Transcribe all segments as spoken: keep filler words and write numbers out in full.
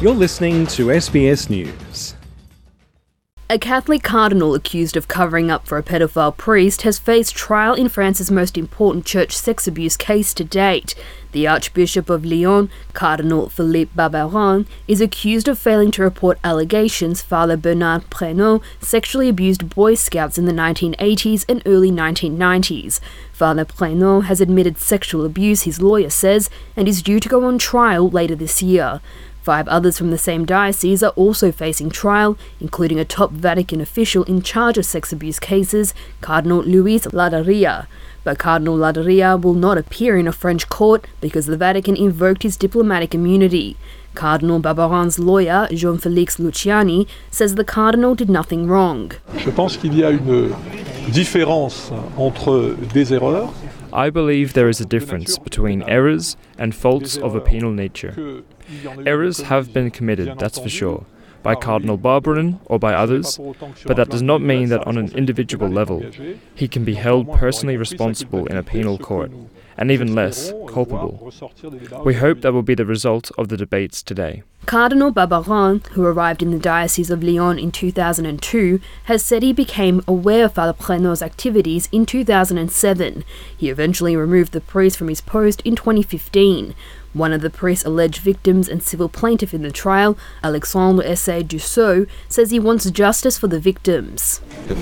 You're listening to S B S News. A Catholic cardinal accused of covering up for a pedophile priest has faced trial in France's most important church sex abuse case to date. The Archbishop of Lyon, Cardinal Philippe Barbarin, is accused of failing to report allegations Father Bernard Prénaud sexually abused Boy Scouts in the nineteen eighties and early nineteen nineties. Father Prénaud has admitted sexual abuse, his lawyer says, and is due to go on trial later this year. Five others from the same diocese are also facing trial, including a top Vatican official in charge of sex abuse cases, Cardinal Luis Ladaria. But Cardinal Ladaria will not appear in a French court because the Vatican invoked his diplomatic immunity. Cardinal Barbarin's lawyer, Jean-Félix Luciani, says the cardinal did nothing wrong. Je pense qu'il y a une différence entre des erreurs. I believe there is a difference between errors and faults of a penal nature. Errors have been committed, that's for sure, by Cardinal Barbarin or by others, but that does not mean that on an individual level he can be held personally responsible in a penal court, and even less, culpable. We hope that will be the result of the debates today. Cardinal Barbarin, who arrived in the Diocese of Lyon in two thousand two, has said he became aware of Father Prénaud's activities in two thousand seven. He eventually removed the priest from his post in twenty fifteen. One of the priest's alleged victims and civil plaintiff in the trial, Alexandre Essay-Dussault, says he wants justice for the victims.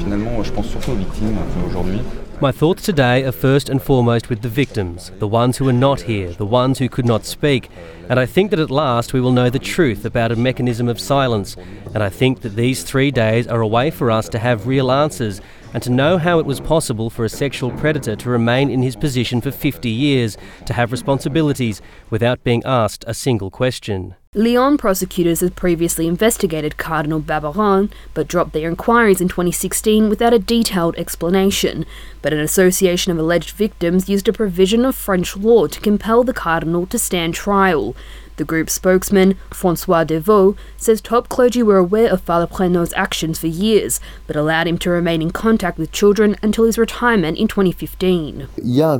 My thoughts today are first and foremost with the victims, the ones who are not here, the ones who could not speak. And I think that at last we will know the truth about a mechanism of silence. And I think that these three days are a way for us to have real answers and to know how it was possible for a sexual predator to remain in his position for fifty years, to have responsibilities without being asked a single question. Lyon prosecutors had previously investigated Cardinal Barbarin, but dropped their inquiries in twenty sixteen without a detailed explanation. But an association of alleged victims used a provision of French law to compel the cardinal to stand trial. The group's spokesman, François Devaux, says top clergy were aware of Father Prénaud's actions for years, but allowed him to remain in contact with children until his retirement in twenty fifteen. There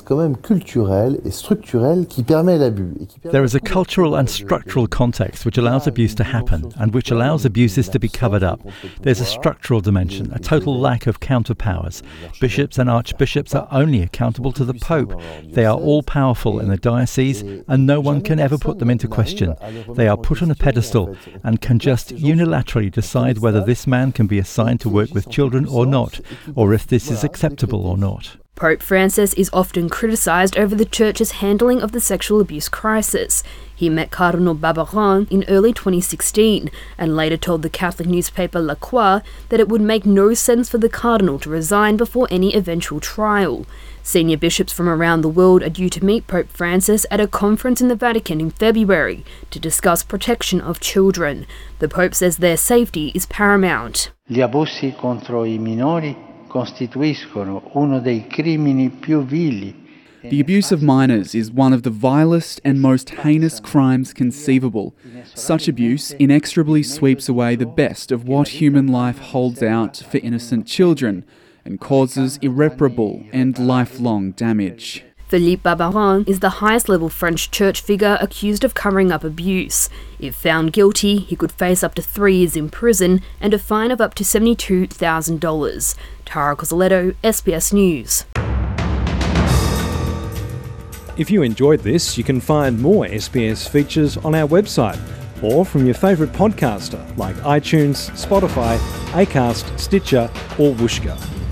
is a cultural and structural context which allows abuse to happen and which allows abuses to be covered up. There's a structural dimension, a total lack of counterpowers. Bishops and archbishops are only accountable to the Pope. They are all powerful in the diocese and no one can ever put them into question. They are put on a pedestal and can just unilaterally decide whether this man can be assigned to work with children or not, or if this is acceptable or not. Pope Francis is often criticised over the Church's handling of the sexual abuse crisis. He met Cardinal Barbarin in early twenty sixteen and later told the Catholic newspaper La Croix that it would make no sense for the Cardinal to resign before any eventual trial. Senior bishops from around the world are due to meet Pope Francis at a conference in the Vatican in February to discuss protection of children. The Pope says their safety is paramount. Gli abusi contro i minori costituiscono uno dei crimini più vili. The abuse of minors is one of the vilest and most heinous crimes conceivable. Such abuse inexorably sweeps away the best of what human life holds out for innocent children and causes irreparable and lifelong damage. Philippe Barbarin is the highest-level French church figure accused of covering up abuse. If found guilty, he could face up to three years in prison and a fine of up to seventy-two thousand dollars. Tara Cozzoletto, S B S News. If you enjoyed this, you can find more S B S features on our website or from your favourite podcaster like iTunes, Spotify, Acast, Stitcher or Whooshkaa.